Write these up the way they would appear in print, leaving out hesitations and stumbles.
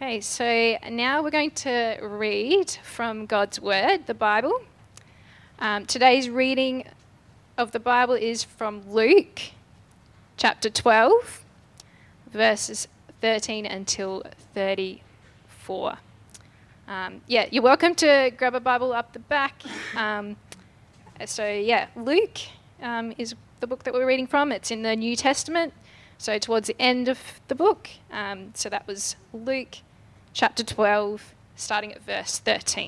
Okay, so now we're going to read from God's Word, the Bible. Today's reading of the Bible is from Luke chapter 12, verses 13 until 34. You're welcome to grab a Bible up the back. Luke is the book that we're reading from. It's in the New Testament, so towards the end of the book. So that was Luke chapter 12, starting at verse 13.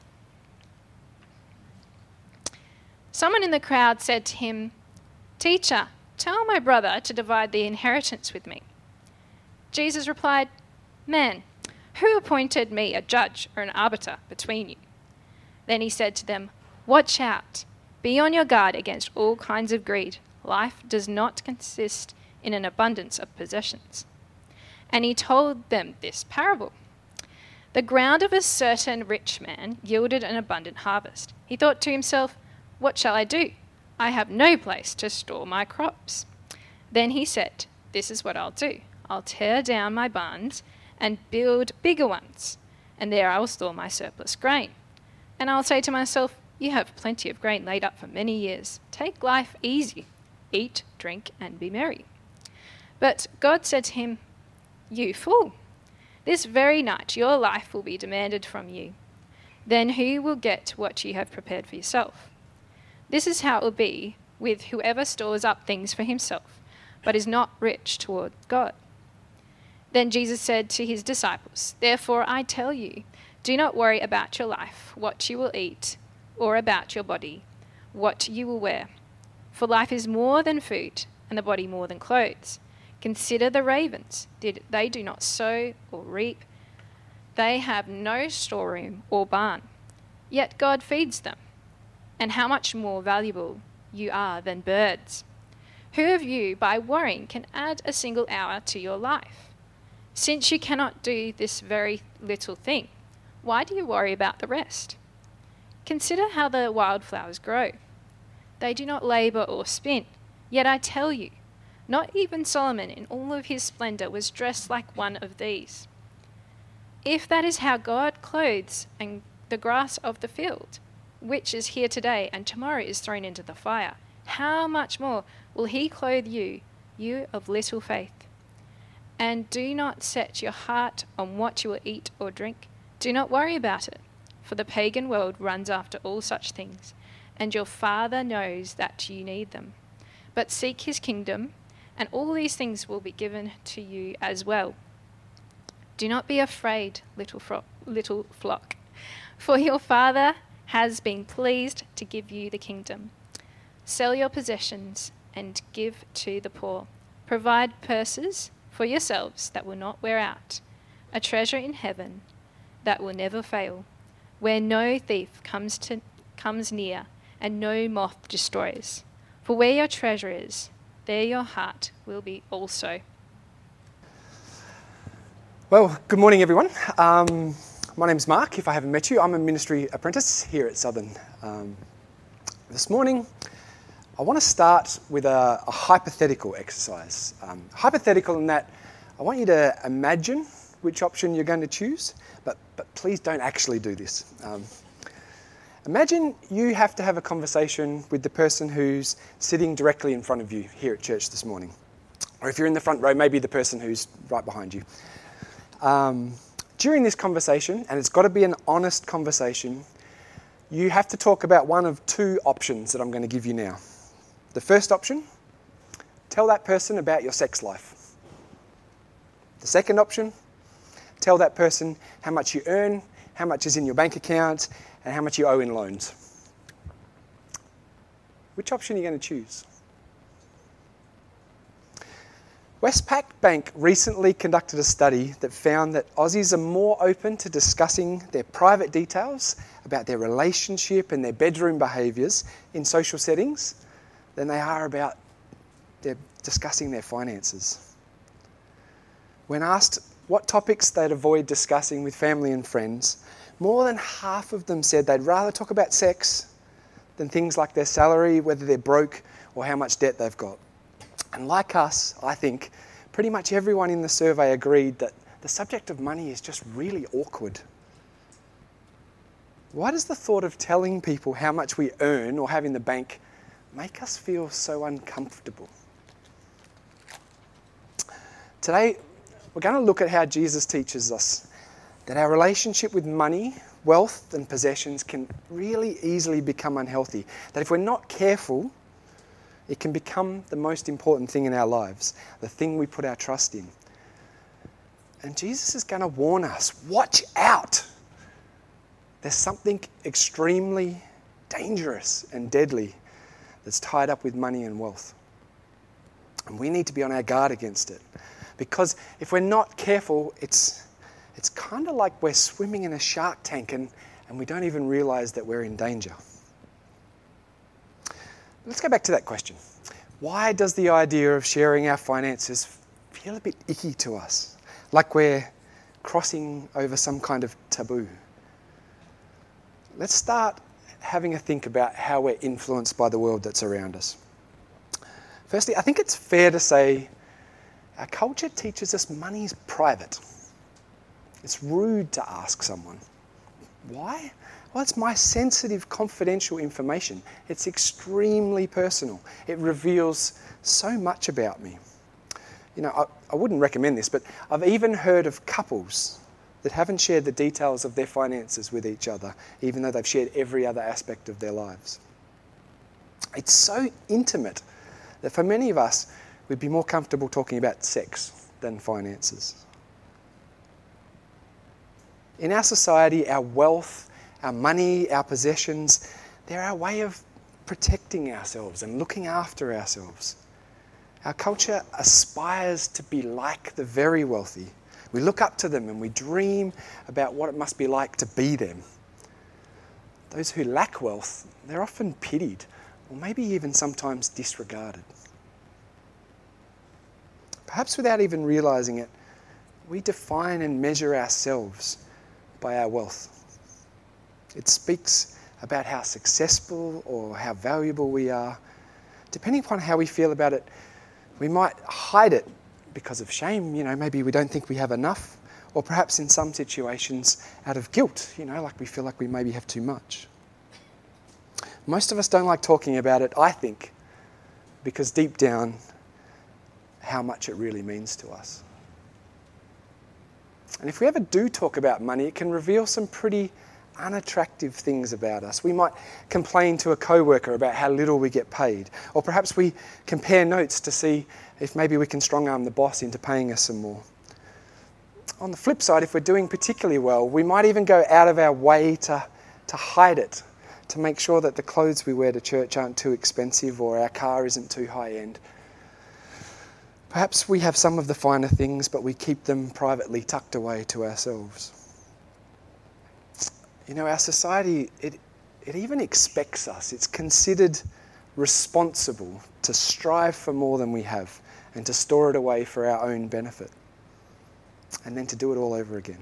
Someone in the crowd said to him, "Teacher, tell my brother to divide the inheritance with me." Jesus replied, "Man, who appointed me a judge or an arbiter between you?" Then he said to them, "Watch out. Be on your guard against all kinds of greed. Life does not consist in an abundance of possessions." And he told them this parable. The ground of a certain rich man yielded an abundant harvest. He thought to himself, "What shall I do? I have no place to store my crops." Then he said, "This is what I'll do. I'll tear down my barns and build bigger ones, and there I will store my surplus grain. And I'll say to myself, you have plenty of grain laid up for many years. Take life easy. Eat, drink, and be merry." But God said to him, "You fool. This very night your life will be demanded from you. Then who will get what you have prepared for yourself? This is how it will be with whoever stores up things for himself, but is not rich toward God." Then Jesus said to his disciples, "Therefore I tell you, do not worry about your life, what you will eat, or about your body, what you will wear. For life is more than food, and the body more than clothes. Consider the ravens. They do not sow or reap. They have no storeroom or barn. Yet God feeds them. And how much more valuable you are than birds. Who of you, by worrying, can add a single hour to your life? Since you cannot do this very little thing, why do you worry about the rest? Consider how the wildflowers grow. They do not labor or spin. Yet I tell you, not even Solomon in all of his splendor was dressed like one of these. If that is how God clothes and the grass of the field, which is here today and tomorrow is thrown into the fire, how much more will he clothe you, you of little faith? And do not set your heart on what you will eat or drink. Do not worry about it, for the pagan world runs after all such things, and your Father knows that you need them. But seek his kingdom, and all these things will be given to you as well. Do not be afraid, little flock, for your Father has been pleased to give you the kingdom. Sell your possessions and give to the poor. Provide purses for yourselves that will not wear out, a treasure in heaven that will never fail, where no thief comes near and no moth destroys. For where your treasure is, there your heart will be also. Well, good morning, everyone. My name's Mark, if I haven't met you. I'm a ministry apprentice here at Southern. This morning, I want to start with a hypothetical exercise. Hypothetical in that I want you to imagine which option you're going to choose, but please don't actually do this. Imagine you have to have a conversation with the person who's sitting directly in front of you here at church this morning. Or if you're in the front row, maybe the person who's right behind you. During this conversation, and it's got to be an honest conversation, you have to talk about one of two options that I'm going to give you now. The first option, tell that person about your sex life. The second option, tell that person how much you earn, how much is in your bank account, and how much you owe in loans. Which option are you going to choose? Westpac Bank recently conducted a study that found that Aussies are more open to discussing their private details about their relationship and their bedroom behaviours in social settings than they are about discussing their finances. When asked what topics they'd avoid discussing with family and friends, more than half of them said they'd rather talk about sex than things like their salary, whether they're broke, or how much debt they've got. And like us, I think, pretty much everyone in the survey agreed that the subject of money is just really awkward? Why does the thought of telling people how much we earn or have in the bank make us feel so uncomfortable? Today, we're going to look at how Jesus teaches us that our relationship with money, wealth, and possessions can really easily become unhealthy. That if we're not careful, it can become the most important thing in our lives, the thing we put our trust in. And Jesus is going to warn us, watch out! There's something extremely dangerous and deadly that's tied up with money and wealth. And we need to be on our guard against it. Because if we're not careful, it's kind of like we're swimming in a shark tank and we don't even realize that we're in danger. Let's go back to that question. Why does the idea of sharing our finances feel a bit icky to us? Like we're crossing over some kind of taboo? Let's start having a think about how we're influenced by the world that's around us. Firstly, I think it's fair to say our culture teaches us money's private. It's rude to ask someone. Why? Well, it's my sensitive, confidential information. It's extremely personal. It reveals so much about me. You know, I wouldn't recommend this, but I've even heard of couples that haven't shared the details of their finances with each other, even though they've shared every other aspect of their lives. It's so intimate that for many of us, we'd be more comfortable talking about sex than finances. In our society, our wealth, our money, our possessions, they're our way of protecting ourselves and looking after ourselves. Our culture aspires to be like the very wealthy. We look up to them and we dream about what it must be like to be them. Those who lack wealth, they're often pitied or maybe even sometimes disregarded. Perhaps without even realizing it, we define and measure ourselves by our wealth. It speaks about how successful or how valuable we are. Depending upon how we feel about it, we might hide it because of shame. You know, maybe we don't think we have enough, or perhaps in some situations out of guilt, you know, like we feel like we maybe have too much. Most of us don't like talking about it, I think, because deep down, how much it really means to us. And if we ever do talk about money, it can reveal some pretty unattractive things about us. We might complain to a co-worker about how little we get paid, or perhaps we compare notes to see if maybe we can strong-arm the boss into paying us some more. On the flip side, if we're doing particularly well, we might even go out of our way to hide it, to make sure that the clothes we wear to church aren't too expensive or our car isn't too high-end. Perhaps we have some of the finer things, but we keep them privately tucked away to ourselves. You know, our society, it even expects us. It's considered responsible to strive for more than we have and to store it away for our own benefit, and then to do it all over again.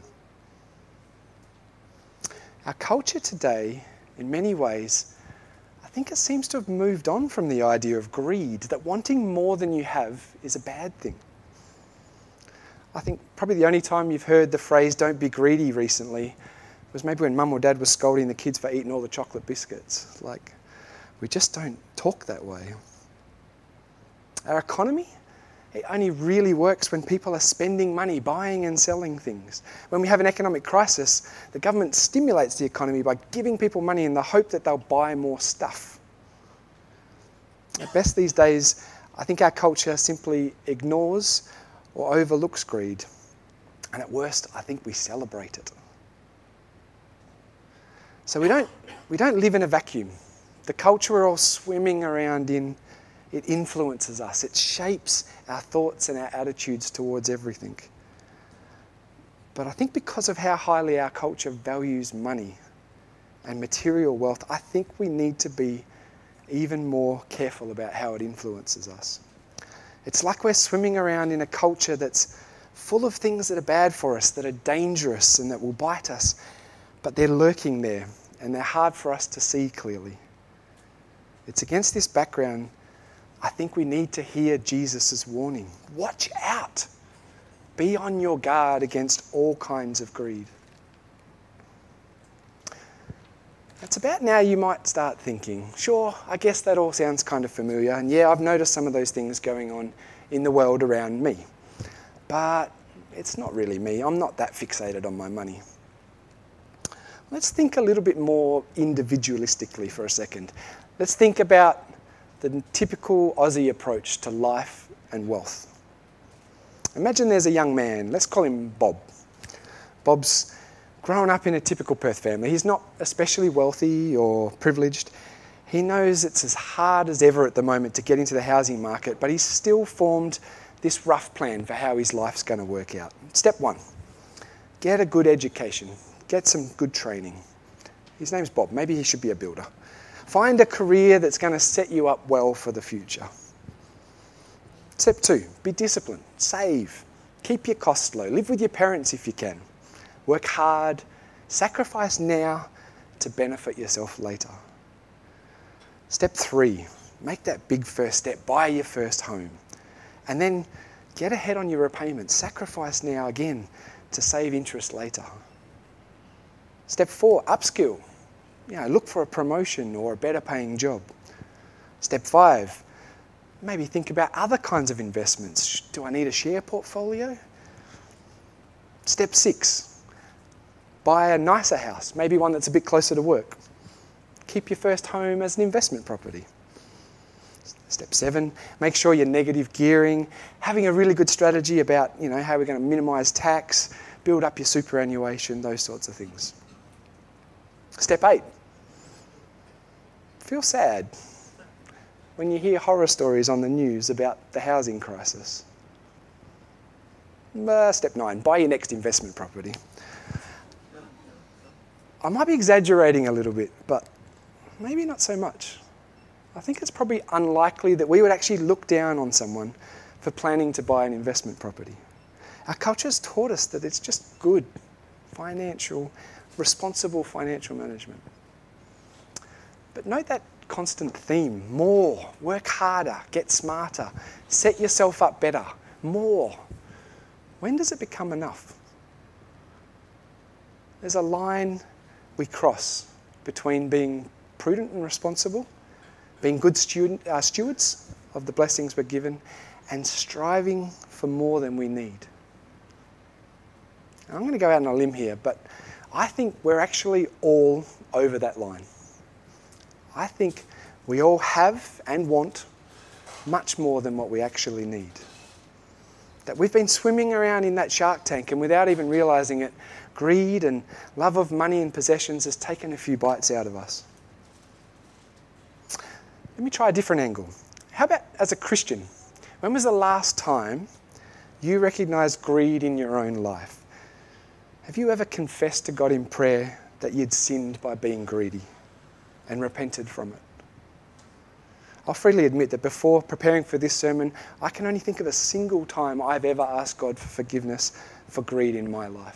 Our culture today, in many ways, I think it seems to have moved on from the idea of greed, that wanting more than you have is a bad thing. I think probably the only time you've heard the phrase "don't be greedy" recently was maybe when mum or dad was scolding the kids for eating all the chocolate biscuits. Like, we just don't talk that way. Our economy, it only really works when people are spending money, buying and selling things. When we have an economic crisis, the government stimulates the economy by giving people money in the hope that they'll buy more stuff. At best these days, I think our culture simply ignores or overlooks greed. And at worst, I think we celebrate it. So we don't live in a vacuum. The culture we're all swimming around in, it influences us. It shapes our thoughts and our attitudes towards everything. But I think because of how highly our culture values money and material wealth, I think we need to be even more careful about how it influences us. It's like we're swimming around in a culture that's full of things that are bad for us, that are dangerous and that will bite us, but they're lurking there and they're hard for us to see clearly. It's against this background I think we need to hear Jesus' warning. Watch out. Be on your guard against all kinds of greed. It's about now you might start thinking, sure, I guess that all sounds kind of familiar, and yeah, I've noticed some of those things going on in the world around me. But it's not really me. I'm not that fixated on my money. Let's think a little bit more individualistically for a second. Let's think about the typical Aussie approach to life and wealth. Imagine there's a young man, let's call him Bob. Bob's grown up in a typical Perth family. He's not especially wealthy or privileged. He knows it's as hard as ever at the moment to get into the housing market, but he's still formed this rough plan for how his life's going to work out. Step 1, get a good education. Get some good training. His name's Bob. Maybe he should be a builder. Find a career that's going to set you up well for the future. Step 2, be disciplined. Save. Keep your costs low. Live with your parents if you can. Work hard. Sacrifice now to benefit yourself later. Step 3, make that big first step. Buy your first home. And then get ahead on your repayments. Sacrifice now again to save interest later. Step 4, upskill. Look for a promotion or a better paying job. Step 5, maybe think about other kinds of investments. Do I need a share portfolio? Step 6, buy a nicer house, maybe one that's a bit closer to work. Keep your first home as an investment property. Step 7, make sure you're negative gearing, having a really good strategy about how we're going to minimise tax, build up your superannuation, those sorts of things. Step 8, feel sad when you hear horror stories on the news about the housing crisis. Step 9, buy your next investment property. I might be exaggerating a little bit, but maybe not so much. I think it's probably unlikely that we would actually look down on someone for planning to buy an investment property. Our culture's taught us that it's just good, responsible financial management. But note that constant theme: more, work harder, get smarter, set yourself up better, more. When does it become enough? There's a line we cross between being prudent and responsible, being good stewards of the blessings we're given, and striving for more than we need. And I'm going to go out on a limb here, but I think we're actually all over that line. I think we all have and want much more than what we actually need. That we've been swimming around in that shark tank, and without even realising it, greed and love of money and possessions has taken a few bites out of us. Let me try a different angle. How about as a Christian? When was the last time you recognised greed in your own life? Have you ever confessed to God in prayer that you'd sinned by being greedy and repented from it? I'll freely admit that before preparing for this sermon, I can only think of a single time I've ever asked God for forgiveness for greed in my life.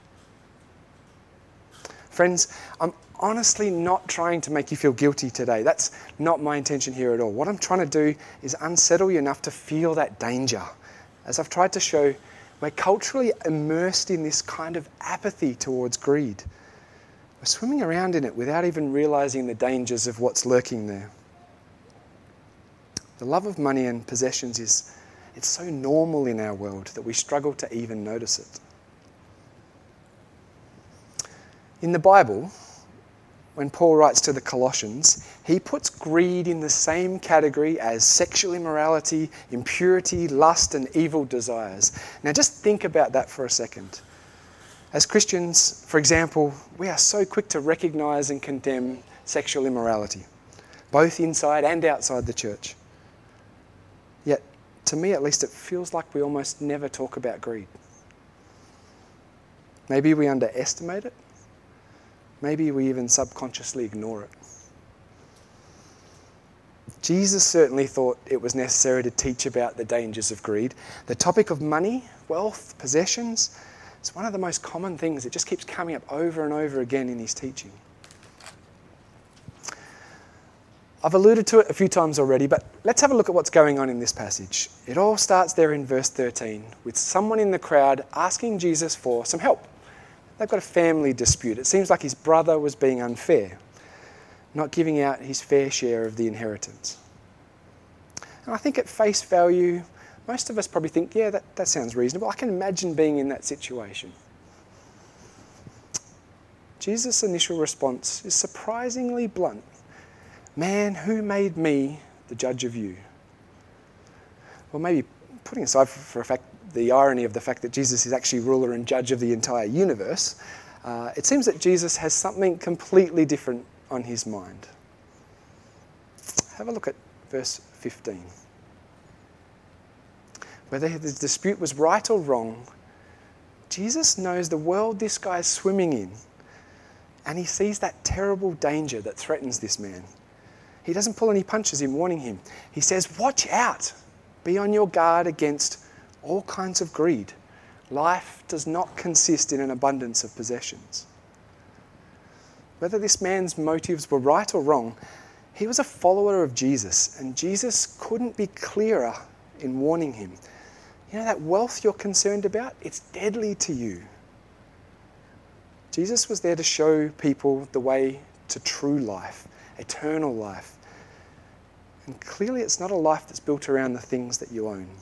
Friends, I'm honestly not trying to make you feel guilty today. That's not my intention here at all. What I'm trying to do is unsettle you enough to feel that danger. As I've tried to show, we're culturally immersed in this kind of apathy towards greed. We're swimming around in it without even realising the dangers of what's lurking there. The love of money and possessions it's so normal in our world that we struggle to even notice it. In the Bible, when Paul writes to the Colossians, he puts greed in the same category as sexual immorality, impurity, lust, and evil desires. Now just think about that for a second. As Christians, for example, we are so quick to recognise and condemn sexual immorality, both inside and outside the church. Yet, to me at least, it feels like we almost never talk about greed. Maybe we underestimate it. Maybe we even subconsciously ignore it. Jesus certainly thought it was necessary to teach about the dangers of greed. The topic of money, wealth, possessions, it's one of the most common things. It just keeps coming up over and over again in his teaching. I've alluded to it a few times already, but let's have a look at what's going on in this passage. It all starts there in verse 13 with someone in the crowd asking Jesus for some help. They've got a family dispute. It seems like his brother was being unfair, not giving out his fair share of the inheritance. And I think at face value, most of us probably think, yeah, that sounds reasonable. I can imagine being in that situation. Jesus' initial response is surprisingly blunt. Man, who made me the judge of you? Well, maybe putting aside for a fact the irony of the fact that Jesus is actually ruler and judge of the entire universe, it seems that Jesus has something completely different on his mind. Have a look at verse 15. Whether the dispute was right or wrong, Jesus knows the world this guy is swimming in, and he sees that terrible danger that threatens this man. He doesn't pull any punches in warning him. He says, watch out. Be on your guard against all kinds of greed. Life does not consist in an abundance of possessions. Whether this man's motives were right or wrong, he was a follower of Jesus, and Jesus couldn't be clearer in warning him. You know that wealth you're concerned about? It's deadly to you. Jesus was there to show people the way to true life, eternal life. And clearly it's not a life that's built around the things that you own.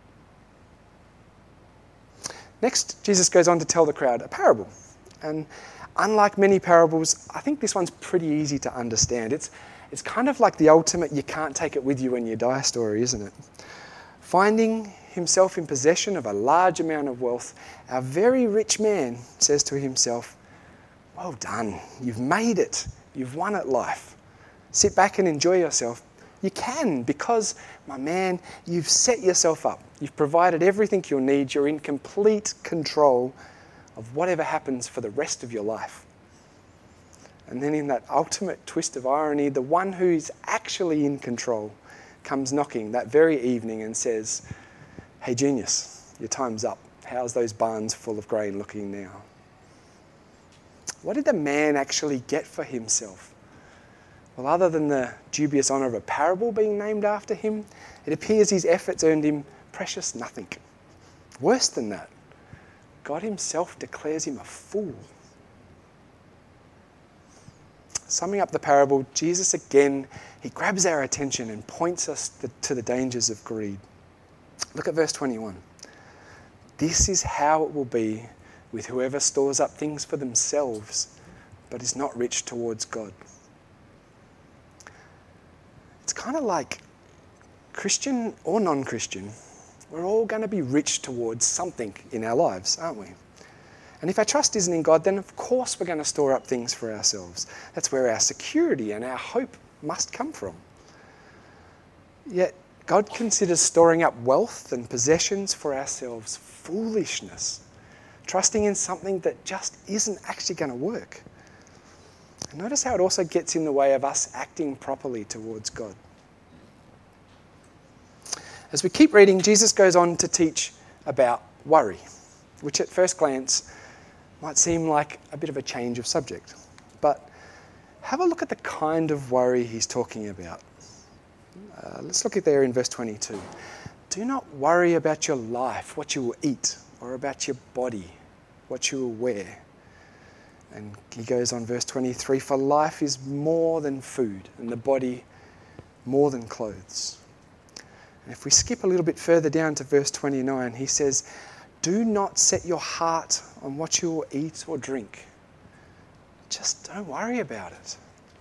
Next, Jesus goes on to tell the crowd a parable. And unlike many parables, I think this one's pretty easy to understand. It's kind of like the ultimate you can't take it with you when you die story, isn't it? Finding himself in possession of a large amount of wealth, our very rich man says to himself, well done, you've made it, you've won at life. Sit back and enjoy yourself. You can, because, my man, you've set yourself up. You've provided everything you'll need. You're in complete control of whatever happens for the rest of your life. And then in that ultimate twist of irony, the one who's actually in control comes knocking that very evening and says, hey, genius, your time's up. How's those barns full of grain looking now? What did the man actually get for himself? Well, other than the dubious honour of a parable being named after him, it appears his efforts earned him precious nothing. Worse than that, God himself declares him a fool. Summing up the parable, Jesus again, he grabs our attention and points us to the dangers of greed. Look at verse 21. This is how it will be with whoever stores up things for themselves, but is not rich towards God. It's kind of like Christian or non-Christian, we're all going to be rich towards something in our lives, aren't we? And if our trust isn't in God, then of course we're going to store up things for ourselves. That's where our security and our hope must come from. Yet God considers storing up wealth and possessions for ourselves foolishness, trusting in something that just isn't actually going to work. And notice how it also gets in the way of us acting properly towards God. As we keep reading, Jesus goes on to teach about worry, which at first glance might seem like a bit of a change of subject. But have a look at the kind of worry he's talking about. Let's look at there in verse 22. Do not worry about your life, what you will eat, or about your body, what you will wear. And he goes on, verse 23, for life is more than food, and the body more than clothes. And if we skip a little bit further down to verse 29, he says, do not set your heart on what you will eat or drink. Just don't worry about it.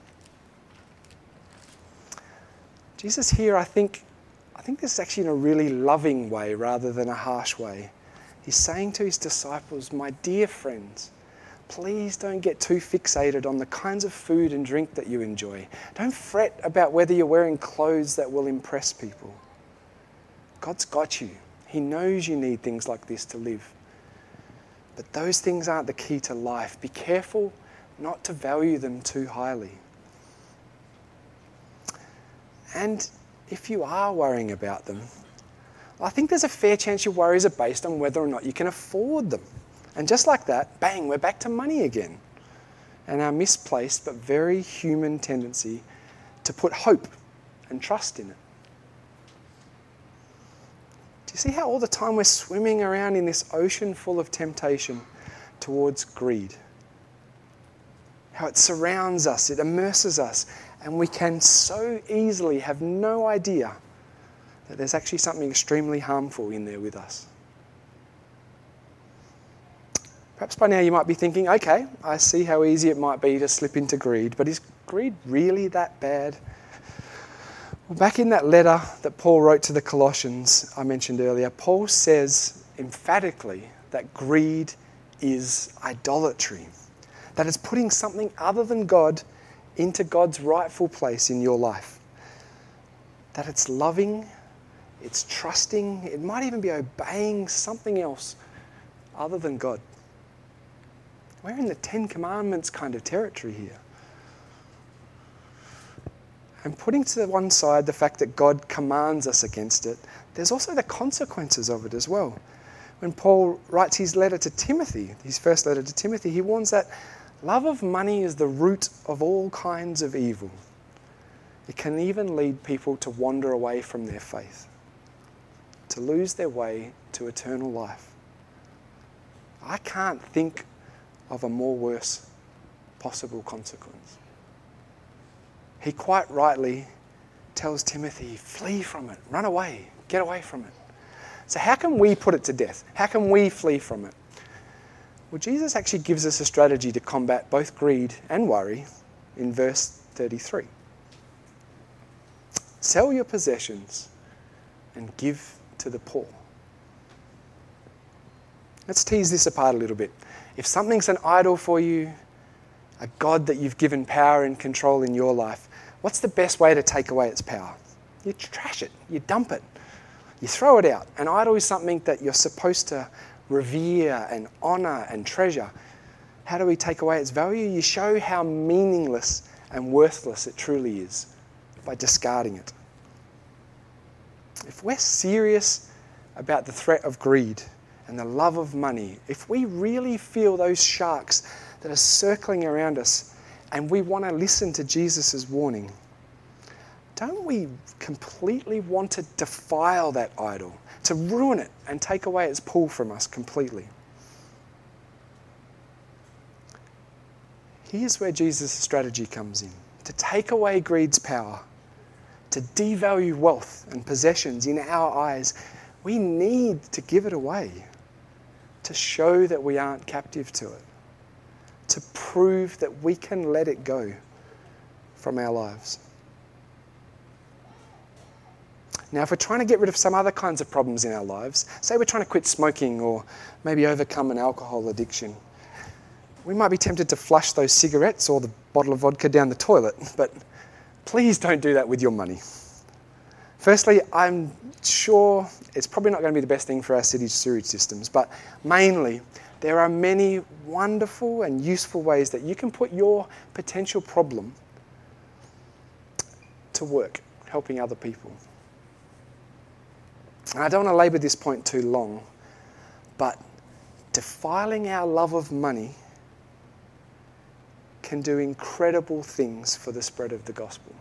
Jesus here, I think this is actually in a really loving way rather than a harsh way. He's saying to his disciples, my dear friends, please don't get too fixated on the kinds of food and drink that you enjoy. Don't fret about whether you're wearing clothes that will impress people. God's got you. He knows you need things like this to live. But those things aren't the key to life. Be careful not to value them too highly. And if you are worrying about them, I think there's a fair chance your worries are based on whether or not you can afford them. And just like that, bang, we're back to money again. And our misplaced but very human tendency to put hope and trust in it. Do you see how all the time we're swimming around in this ocean full of temptation towards greed? How it surrounds us, it immerses us, and we can so easily have no idea that there's actually something extremely harmful in there with us. Perhaps by now you might be thinking, okay, I see how easy it might be to slip into greed, but is greed really that bad? Well, back in that letter that Paul wrote to the Colossians I mentioned earlier, Paul says emphatically that greed is idolatry. That is putting something other than God into God's rightful place in your life. That it's loving, it's trusting, it might even be obeying something else other than God. We're in the Ten Commandments kind of territory here. And putting to one side the fact that God commands us against it, there's also the consequences of it as well. When Paul writes his letter to Timothy, his first letter to Timothy, he warns that love of money is the root of all kinds of evil. It can even lead people to wander away from their faith, to lose their way to eternal life. I can't think of a more worse possible consequence. He quite rightly tells Timothy, flee from it, run away, get away from it. So how can we put it to death? How can we flee from it? Well, Jesus actually gives us a strategy to combat both greed and worry in verse 33. Sell your possessions and give to the poor. Let's tease this apart a little bit. If something's an idol for you, a God that you've given power and control in your life, what's the best way to take away its power? You trash it, you dump it, you throw it out. An idol is something that you're supposed to revere and honour and treasure. How do we take away its value? You show how meaningless and worthless it truly is by discarding it. If we're serious about the threat of greed and the love of money, if we really feel those sharks that are circling around us and we want to listen to Jesus' warning, don't we completely want to defile that idol, to ruin it and take away its pull from us completely? Here's where Jesus' strategy comes in. To take away greed's power, to devalue wealth and possessions in our eyes, we need to give it away, to show that we aren't captive to it, to prove that we can let it go from our lives. Now, if we're trying to get rid of some other kinds of problems in our lives, say we're trying to quit smoking or maybe overcome an alcohol addiction, we might be tempted to flush those cigarettes or the bottle of vodka down the toilet, but please don't do that with your money. Firstly, I'm sure it's probably not going to be the best thing for our city's sewage systems, but mainly there are many wonderful and useful ways that you can put your potential problem to work, helping other people. And I don't want to labour this point too long, but defiling our love of money can do incredible things for the spread of the gospel.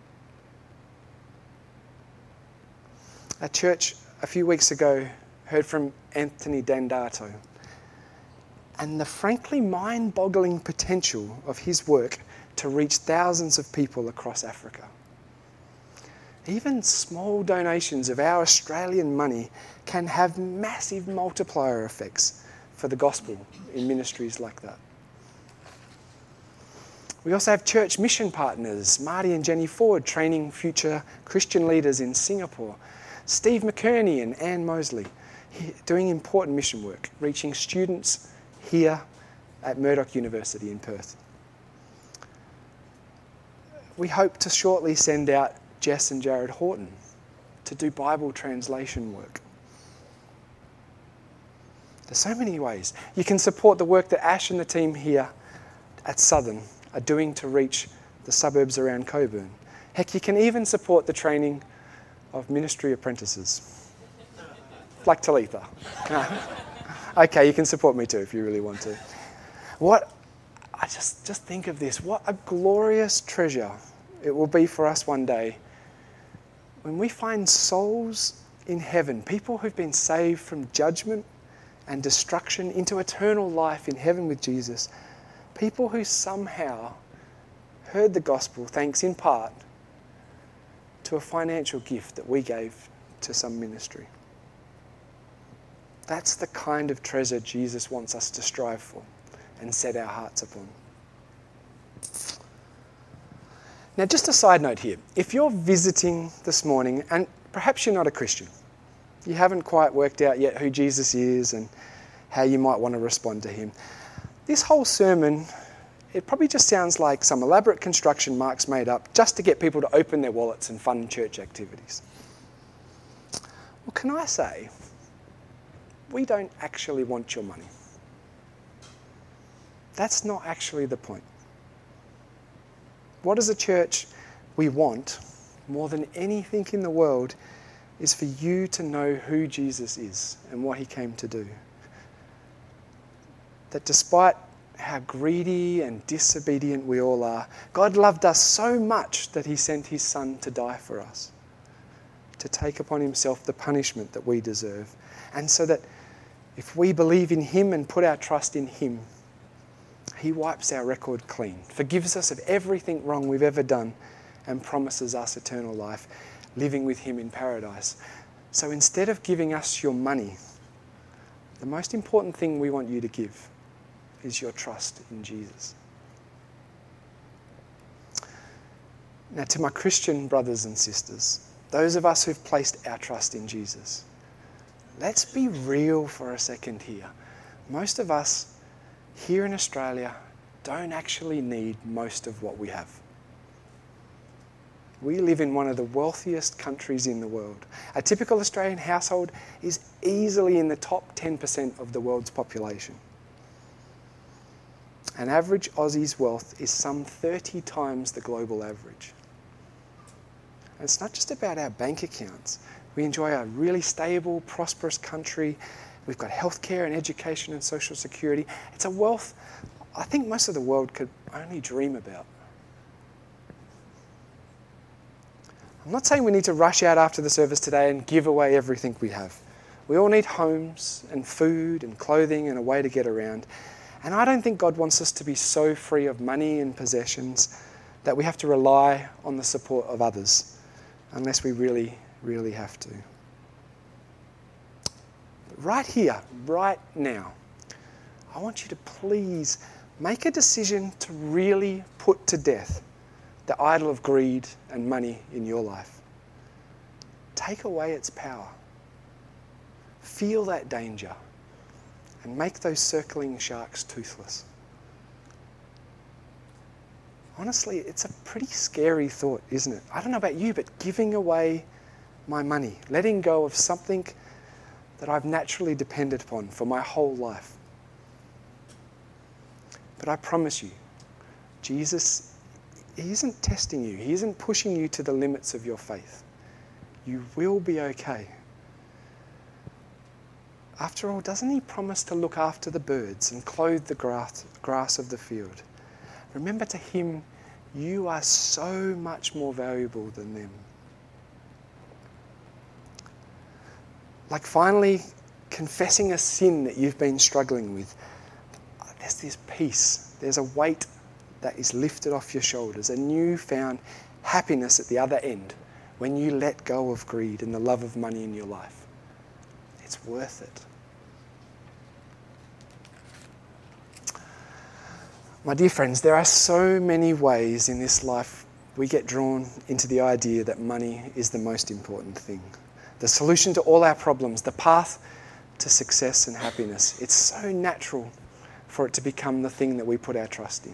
At church a few weeks ago, heard from Anthony Dandato and the frankly mind-boggling potential of his work to reach thousands of people across Africa. Even small donations of our Australian money can have massive multiplier effects for the gospel in ministries like that. We also have church mission partners, Marty and Jenny Ford, training future Christian leaders in Singapore. Steve McKerney and Anne Mosley doing important mission work, reaching students here at Murdoch University in Perth. We hope to shortly send out Jess and Jared Horton to do Bible translation work. There's so many ways. You can support the work that Ash and the team here at Southern are doing to reach the suburbs around Coburn. Heck, you can even support the training of ministry apprentices, like Talitha. Okay, you can support me too if you really want to. I just think of this. What a glorious treasure it will be for us one day when we find souls in heaven, people who've been saved from judgment and destruction into eternal life in heaven with Jesus, people who somehow heard the gospel thanks in part to a financial gift that we gave to some ministry. That's the kind of treasure Jesus wants us to strive for and set our hearts upon. Now, just a side note here. If you're visiting this morning, and perhaps you're not a Christian, you haven't quite worked out yet who Jesus is and how you might want to respond to him, this whole sermon, it probably just sounds like some elaborate construction Mark's made up just to get people to open their wallets and fund church activities. Well, can I say, we don't actually want your money. That's not actually the point. What as a church we want more than anything in the world is for you to know who Jesus is and what he came to do. That despite how greedy and disobedient we all are, God loved us so much that he sent his Son to die for us, to take upon himself the punishment that we deserve. And so that if we believe in him and put our trust in him, he wipes our record clean, forgives us of everything wrong we've ever done, and promises us eternal life, living with him in paradise. So instead of giving us your money, the most important thing we want you to give is your trust in Jesus. Now, to my Christian brothers and sisters, those of us who've placed our trust in Jesus, let's be real for a second here. Most of us here in Australia don't actually need most of what we have. We live in one of the wealthiest countries in the world. A typical Australian household is easily in the top 10% of the world's population. An average Aussie's wealth is some 30 times the global average. And it's not just about our bank accounts. We enjoy a really stable, prosperous country. We've got healthcare and education and social security. It's a wealth I think most of the world could only dream about. I'm not saying we need to rush out after the service today and give away everything we have. We all need homes and food and clothing and a way to get around. And I don't think God wants us to be so free of money and possessions that we have to rely on the support of others, unless we really, really have to. But right here, right now, I want you to please make a decision to really put to death the idol of greed and money in your life. Take away its power. Feel that danger and make those circling sharks toothless. Honestly, it's a pretty scary thought, isn't it? I don't know about you, but giving away my money, letting go of something that I've naturally depended upon for my whole life. But I promise you, Jesus, he isn't testing you. He isn't pushing you to the limits of your faith. You will be okay. After all, doesn't he promise to look after the birds and clothe the grass of the field? Remember, to him, you are so much more valuable than them. Like finally confessing a sin that you've been struggling with, there's this peace. There's a weight that is lifted off your shoulders, a newfound happiness at the other end when you let go of greed and the love of money in your life. It's worth it. My dear friends, there are so many ways in this life we get drawn into the idea that money is the most important thing. The solution to all our problems, the path to success and happiness. It's so natural for it to become the thing that we put our trust in.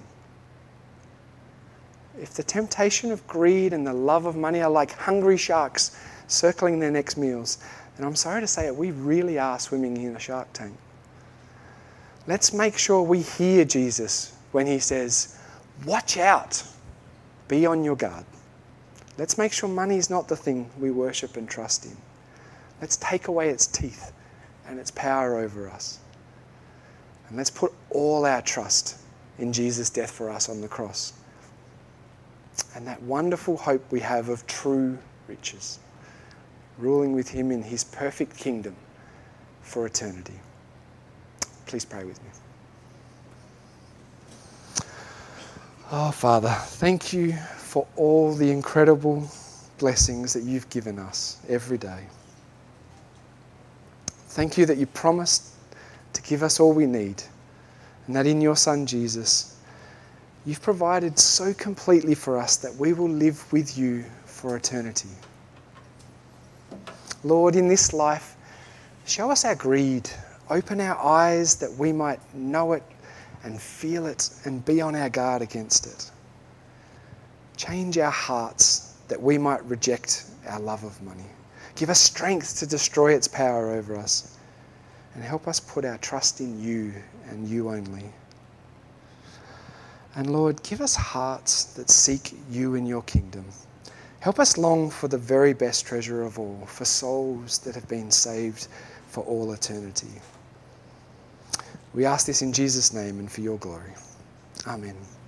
If the temptation of greed and the love of money are like hungry sharks circling their next meals, then I'm sorry to say it, we really are swimming in a shark tank. Let's make sure we hear Jesus when he says, "Watch out, be on your guard." Let's make sure money is not the thing we worship and trust in. Let's take away its teeth and its power over us. And let's put all our trust in Jesus' death for us on the cross. and that wonderful hope we have of true riches, ruling with him in his perfect kingdom for eternity. Please pray with me. Oh, Father, thank you for all the incredible blessings that you've given us every day. Thank you that you promised to give us all we need, and that in your Son Jesus, you've provided so completely for us that we will live with you for eternity. Lord, in this life, show us our greed. Open our eyes that we might know it and feel it and be on our guard against it. Change our hearts that we might reject our love of money. Give us strength to destroy its power over us, and help us put our trust in you and you only. And Lord, give us hearts that seek you and your kingdom. Help us long for the very best treasure of all, for souls that have been saved for all eternity. We ask this in Jesus' name and for your glory. Amen.